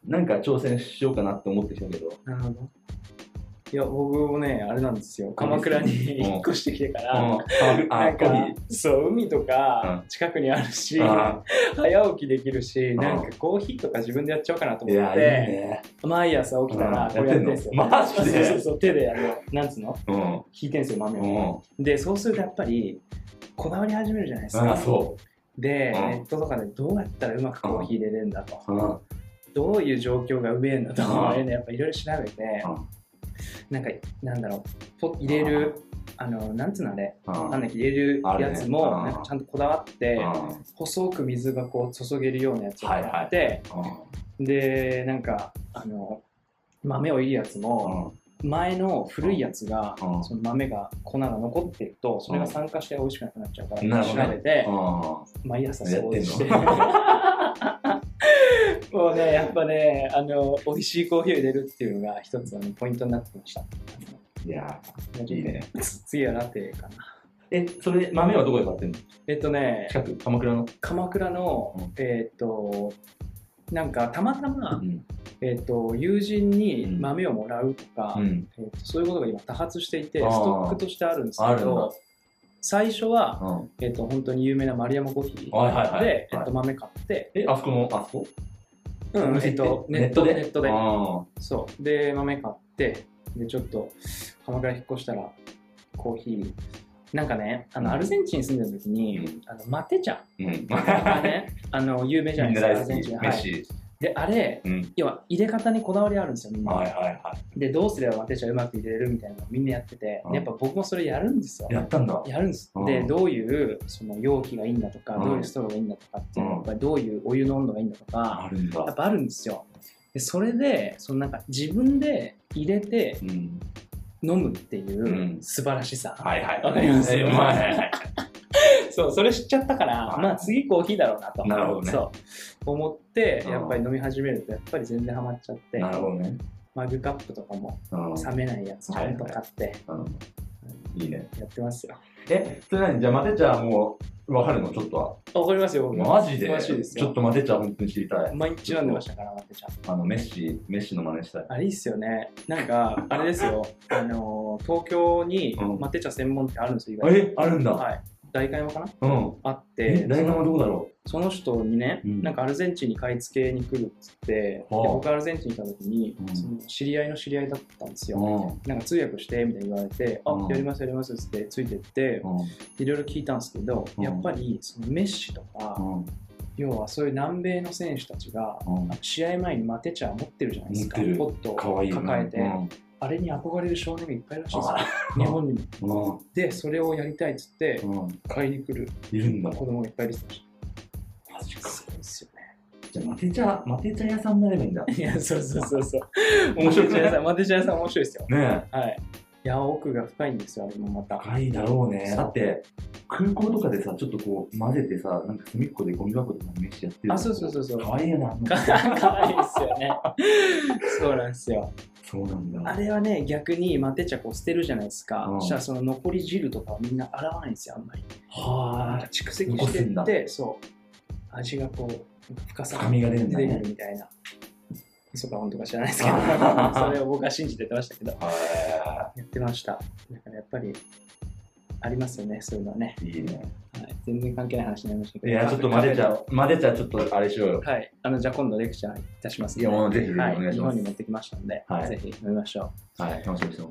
なんか挑戦しようかなって思ってきたけど。 なるほど。いや、僕もね、あれなんですよ。鎌倉に引っ越してきてから、なんか、そう、海とか近くにあるし、早起きできるし、なんかコーヒーとか自分でやっちゃおうかなと思って、毎朝起きたらこれやってんですよ。 マジで？ そうそう、手でなんつうの？引いてんすよ、豆を。で、そうするとやっぱり、こだわり始めるじゃないですか。で、ネットとかでどうやったらうまくコーヒー入れれるんだと。どういう状況がうめえんだと。やっぱいろいろ調べて、なんか、なんだろう、入れる、なんつうのあれ、なんだっけ、入れるやつも、なんかちゃんとこだわって、細く水がこう注げるようなやつを買って、で、なんか、豆を入れるやつも、前の古いやつが、その豆が、粉が残ってると、それが酸化して美味しくなくなっちゃうから、調べて、毎朝掃除して。もうね、やっぱね、美味しいコーヒーを入れるっていうのが一つポイントになってきました。 いやー、いいね。 次はラテかな。 それ、豆はどこで買ってんの？近く、鎌倉の？鎌倉の、なんかたまたま、友人に豆をもらうとか、そういうことが今多発していて、ストックとしてあるんですけど、最初は、本当に有名な丸山コーヒーで、豆買って、 あそこネットで。そう。で、豆買って、で、ちょっと、鎌倉引っ越したら、コーヒー、なんかね、アルゼンチンに住んでる時に、マテ茶がね、有名じゃないですか、アルゼンチン。で、あれ、要は入れ方にこだわりあるんですよ、みんな。で、どうすればマテ茶うまく入れるみたいなのをみんなやってて、やっぱ僕もそれやるんですよ。 やったんだ。 やるんです。で、どういうその容器がいいんだとか、どういうストローがいいんだとかっていうのが、どういうお湯の温度がいいんだとか、やっぱあるんですよ。で、それで、なんか自分で入れて飲むっていう素晴らしさ。わかります？そう、それ知っちゃったから、まあ次コーヒーだろうなと。 なるほどね。 そう思って、やっぱり飲み始めると、やっぱり全然ハマっちゃって、 なるほどね。 マグカップとかも冷めないやつちゃんと買って、 いいね。 やってますよ。 それ何？じゃあマテ茶もう分かるの？ちょっとは。 わかりますよ、僕。 マジで？ 詳しいですよ。 ちょっとマテ茶本当に知りたい。 毎日飲んでましたから、マテ茶。 メッシの真似したい。 あれいいっすよね。なんか、あれですよ。東京にマテ茶専門店あるんですよ、意外と。 あるんだ。 はい。代官山かな？あって。 代官山どこだろう？ その人にね、なんかアルゼンチンに買い付けに来るっつって、僕アルゼンチンに行った時に、その知り合いの知り合いだったんですよ。なんか通訳してみたいに言われて、やりますやりますっつってついてって、いろいろ聞いたんですけど、やっぱりそのメッシとか、要はそういう南米の選手たちが、試合前にマテ茶持ってるじゃないですか、ポットを抱えて。あれに憧れる少年がいっぱいいるらしいんですよ、日本にも。で、それをやりたいっつって、買いに来る子供がいっぱいいるって言ってました。マジか。そうですよね。 じゃあマテ茶屋さんになればいいんだ。 いや、そう。面白い。マテ茶屋さん面白いですよ。 ねえ。はい。いや、奥が深いんですよ、あれもまた。 深いだろうね。だって、空港とかでさ、ちょっとこう混ぜてさ、なんか隅っこでゴミ箱とか飯やってる。 そう。 かわいいよな。 かわいいですよね。そうなんですよ。 そうなんだ。 あれはね、逆にマテ茶こう捨てるじゃないですか。そしたらその残り汁とかはみんな洗わないんですよ、あんまり。蓄積してって、そう。味がこう、深さが出てくるみたいな。嘘か本当か知らないですけど、それを僕は信じてましたけど、やってました。だからやっぱり、ありますよね、そういうのはね。 いいね。 全然関係ない話になりましたけど。 いや、ちょっとマテ茶ちょっとあれしようよ。 はい。じゃあ今度レクチャーいたしますので。いや、もうぜひお願いします。 日本に持ってきましたので、ぜひ飲みましょう。はい、楽しみにしてます。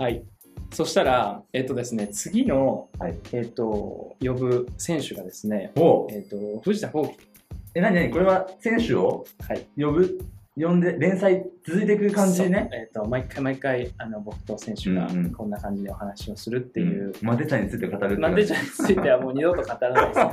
はい。そしたら、ですね、次の、呼ぶ選手がですね、藤田幸輝。 何これは選手を呼んで連載続いていく感じでね。 毎回僕と選手がこんな感じでお話をするっていう。 マテ茶について語るって。 マテ茶についてはもう二度と語らないです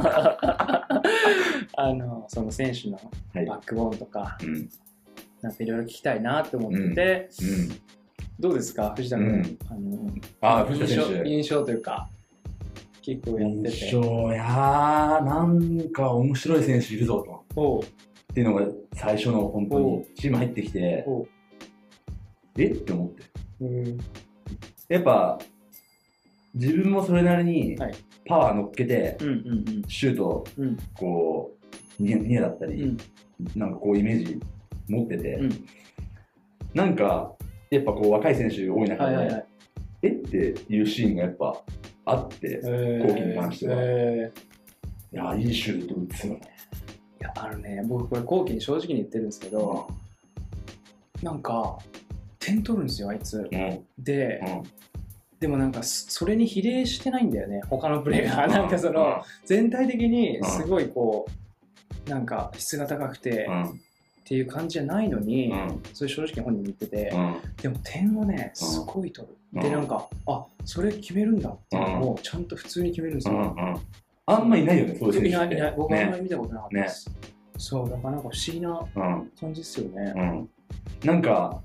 けど、その選手のバックボーンとか、なんかいろいろ聞きたいなと思ってて、どうですか、藤田君。印象というか。結構やってて。 印象なんか面白い選手いるぞと。っていうのが最初の本当にチーム入ってきて、って思って。やっぱ自分もそれなりにパワー乗っけてシュートこう見えだったり、なんかこうイメージ持ってて、なんかやっぱこう若い選手多い中で、えっていうシーンがやっぱあって、後期に関しては。いや、いいシュート打つよね。 いや、僕これ後期に正直に言ってるんですけど、なんか、点取るんですよ、あいつ。で、でもなんか、それに比例してないんだよね、他のプレーが。なんかその、全体的にすごいこう、なんか質が高くて、っていう感じじゃないのに、それ正直本人言ってて、でも点をね、すごい取る。で、なんか、あ、それ決めるんだっていうのをちゃんと普通に決めるんですよ。 あんまいないよね、そういう選手。 いない。僕はあんまり見たことなかったです。そう、だからなんか不思議な感じですよね。 なんか、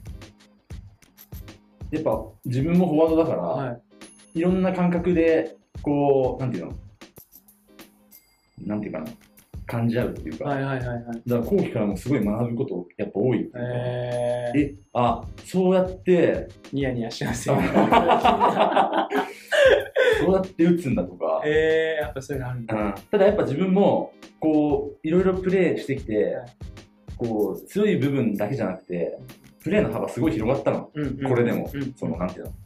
やっぱ自分もフォワードだから、いろんな感覚で、こう、なんていうかな、感じ合うっていうか、だから後期からもすごい学ぶことやっぱ多いっていうか、あ、そうやってニヤニヤしますよ。 そうやって打つんだとか、 やっぱそういうのあるんだ。 ただやっぱ自分もこういろいろプレーしてきて、こう強い部分だけじゃなくてプレーの幅すごい広がったの、これでも、そのなんていうの、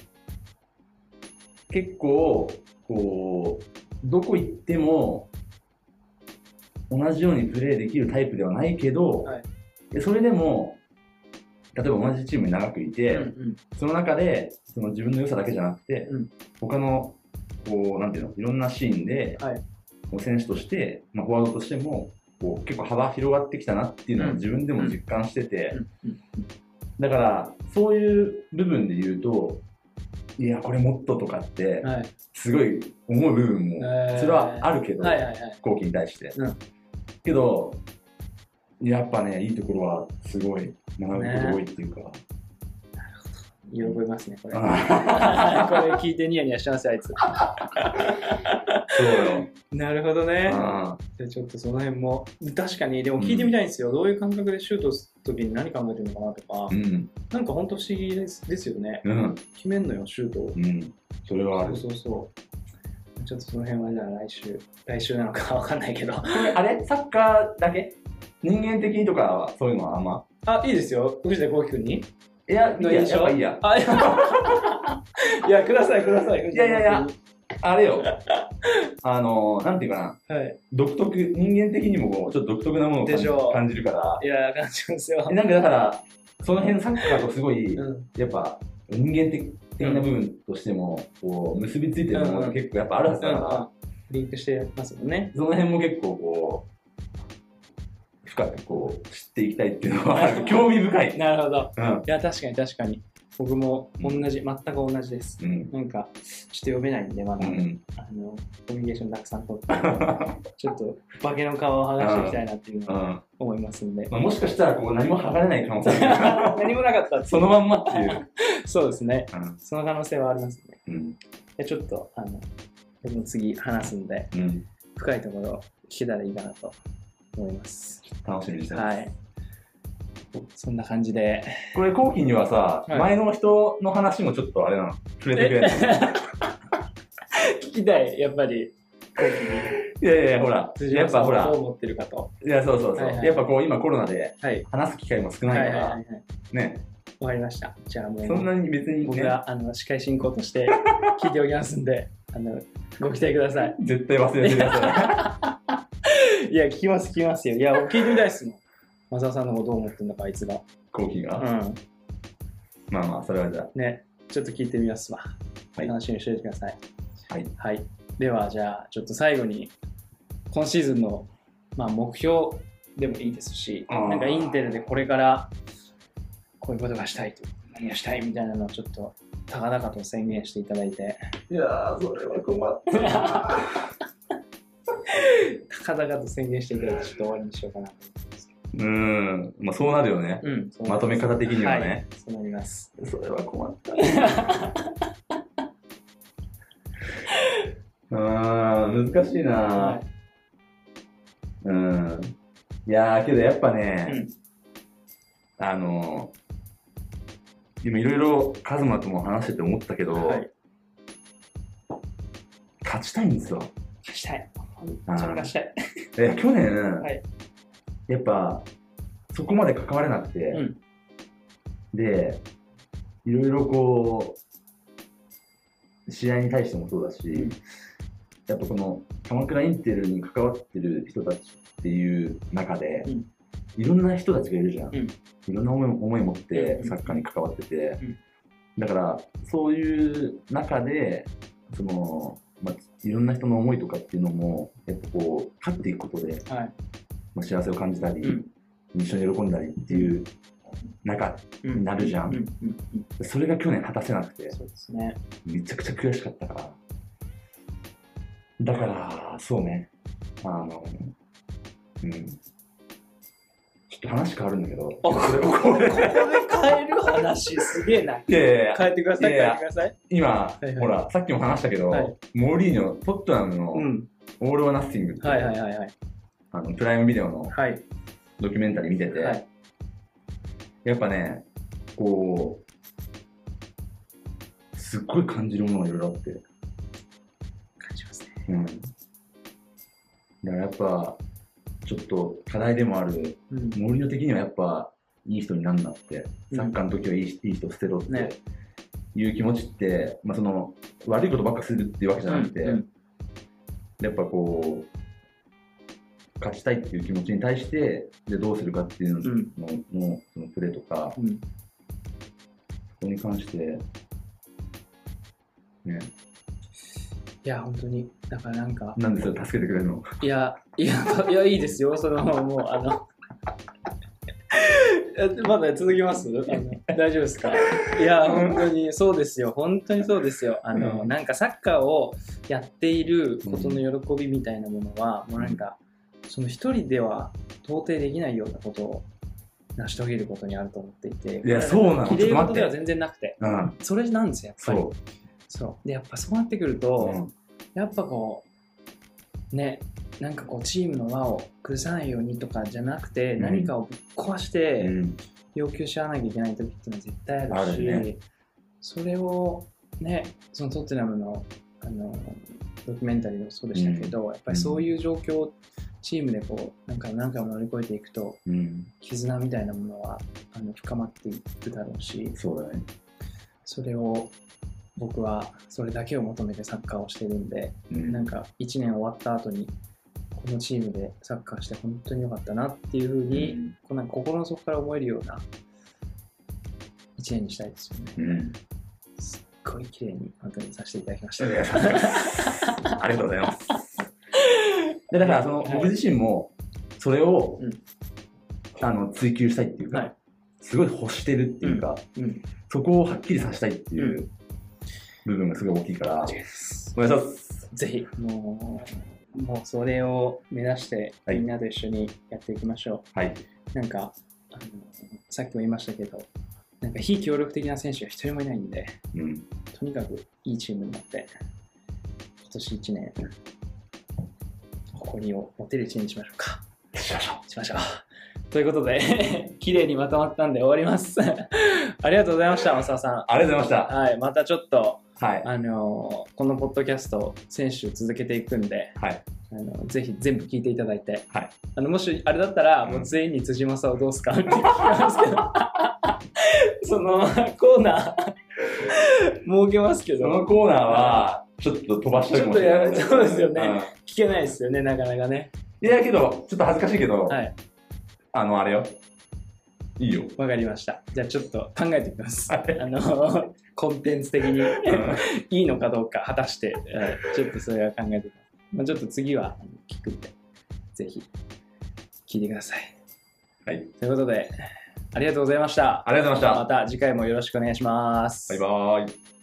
結構こうどこ行っても同じようにプレーできるタイプではないけど、それでも例えば同じチームに長くいて、その中でその自分の良さだけじゃなくて、他のこうなんていうの、いろんなシーンで、選手として、フォワードとしてもこう結構幅広がってきたなっていうのを自分でも実感してて、だからそういう部分で言うと、いやこれもっととかってすごい思う部分もそれはあるけど、後期に対して、けどやっぱね、いいところはすごい学ぶこと多いっていうか。 喜びますね、これ。これ聞いてニヤニヤしてますよ、あいつ。 そうよ。 なるほどね。じゃあちょっとその辺も、確かに、でも聞いてみたいんですよ。どういう感覚でシュートするときに何考えてるのかなとか。なんか本当不思議ですよね。決めんのよ、シュートを。 それはある。 そう。ちょっとその辺はじゃあ来週なのかわかんないけど。 あれサッカーだけ？人間的にとかはそういうのはあんま。 いいですよ。藤田幸輝くんに。 いや、やっぱいいや。 いや、ください。 いや、あれよ。なんていうかな。独特、人間的にもちょっと独特なものを感じるから。 いや、感じますよ。 なんかだから、その辺サッカーとすごい、やっぱ人間的な部分としても、こう、結びついてるものが結構やっぱあるはずだから。 リンクしてますもんね。 その辺も結構こう、深くこう知っていきたいっていうのは興味深い。 なるほど。いや、確かに。僕も全く同じです。なんか、ちょっと読めないんで、まだ、コミュニケーションたくさん取って、ちょっと化けの皮を剥がしていきたいなっていうのは思いますんで。 もしかしたらこう何も剥がれない可能性何もなかったそのまんまっていう。 そうですね。その可能性はありますね。ちょっと、でも次話すんで、深いところを聞けたらいいかなと思います。 楽しみにしてます。 そんな感じで。これ後期にはさ、前の人の話もちょっとあれなの、触れてくれない聞きたい、やっぱり。 いや、ほら、やっぱほら、 どう思ってるかと。 いや、そう。やっぱこう今コロナで話す機会も少ないから、ね。 わかりました。じゃあもう、 そんなに別に僕が司会進行として聞いておきますんで、ご期待ください。 絶対忘れてください。いや、聞きますよ。いや、聞いてみたいっすもん。マサさんのことどう思ってんだか、あいつが。 後期が。まあ、それはじゃあ。 ね、ちょっと聞いてみますわ。楽しみにしておいてください。はい。では、じゃあ、ちょっと最後に、今シーズンの、目標でもいいですし、なんかインテルでこれから、こういうことがしたいと、何がしたいみたいなのをちょっと、高々と宣言していただいて。 いやー、それは困ったな。 高々と宣言していただいて、ちょっと終わりにしようかなと思ってます。 そうなるよね。まとめ方的にはね。 そうなります。 それは困った。難しいな。いやー、けどやっぱね、今いろいろカズマとも話してて思ったけど、勝ちたいんですよ。 勝ちたい。本当に勝ちたい。 去年、 はい、 やっぱそこまで関われなくて、 うん、 でいろいろこう試合に対してもそうだし、 うん、 やっぱこの鎌倉インテルに関わってる人たちっていう中で、 うん、 いろんな人たちがいるじゃん、 うん、 いろんな思いを持ってサッカーに関わってて、 うん、 だからそういう中でその、いろんな人の思いとかっていうのもやっぱこう勝っていくことで、 はい、 幸せを感じたり、 うん、 一緒に喜んだりっていう中になるじゃん、それが去年果たせなくて、 そうですね、 めちゃくちゃ悔しかったから、だからそうね、うん、ちょっと話変わるんだけど、 ここで変える話すげえな。変えてください、変えてください。 今、 はいはい、 ほら、さっきも話したけど、 はい、 モーリーニョ、トットナムのオール・オア・ナッシングっていう、プライムビデオのドキュメンタリー見てて、はい、やっぱね、こう、すっごい感じるものがいろいろあって。 感じますね。 うん。だからやっぱ、ちょっと課題でもある、モーリーニョ的にはやっぱ、いい人になんなって、サッカーの時はいい人捨てろっていう気持ちって、その悪いことばっかするっていうわけじゃなくて、やっぱこう、勝ちたいっていう気持ちに対して、でどうするかっていうのの、そのプレーとか、そこに関して、ね。 いや、本当に、だからなんか。 なんでそれ助けてくれるの？ いや、いいですよ、その、もう、まだ続きます大丈夫ですか？いや、本当にそうですよ。本当にそうですよ。なんかサッカーをやっていることの喜びみたいなものは、もうなんか、その一人では到底できないようなことを成し遂げることにあると思っていて。 いや、そうなの。 綺麗事では全然なくて。それなんですよ、やっぱり。そう。で、やっぱそうなってくると、やっぱこう、ね、なんかこうチームの輪を崩さないようにとかじゃなくて、何かをぶっ壊して要求し合わなきゃいけない時っていうのは絶対あるし、ね、それをね、そのトッテナムのドキュメンタリーもそうでしたけど、やっぱりそういう状況をチームでこう何回も乗り越えていくと、絆みたいなものは深まっていくだろうし、 そうだね。 それを僕はそれだけを求めてサッカーをしてるんで、なんか1年終わった後にこのチームでサッカーして本当に良かったなっていうふうに、こうなんか心の底から思えるような1年にしたいですよね。すっごい綺麗に本当にさせていただきました。 ありがとうございます。だから僕自身もそれを、追求したいっていうか、すごい欲してるっていうか、そこをはっきりさせたいっていう部分がすごい大きいから、お願いします。 ぜひもうそれを目指してみんなと一緒にやっていきましょう。なんかさっきも言いましたけど、なんか非協力的な選手が一人もいないんで、とにかくいいチームになって今年1年誇りを持てる1年にしましょうか。しましょう。ということで綺麗にまとまったんで終わります。ありがとうございました、増田さん。 ありがとうございました。 はい、またちょっと、このポッドキャスト選手続けていくんで、ぜひ全部聞いていただいて、もしあれだったら、もう全員に辻正をどうすかって聞きますけどそのコーナー設けますけど、 そのコーナーはちょっと飛ばしたいかもしれない。 そうですよね、聞けないですよね、なかなかね。 いやけどちょっと恥ずかしいけど、あれよ、いいよ。 わかりました。じゃあちょっと考えてみます。コンテンツ的にいいのかどうか果たして、ちょっとそれは考えてみます。ちょっと次は聞くんで、ぜひ聞いてください。ということで、ありがとうございました。 ありがとうございました。 また次回もよろしくお願いします。 バイバーイ。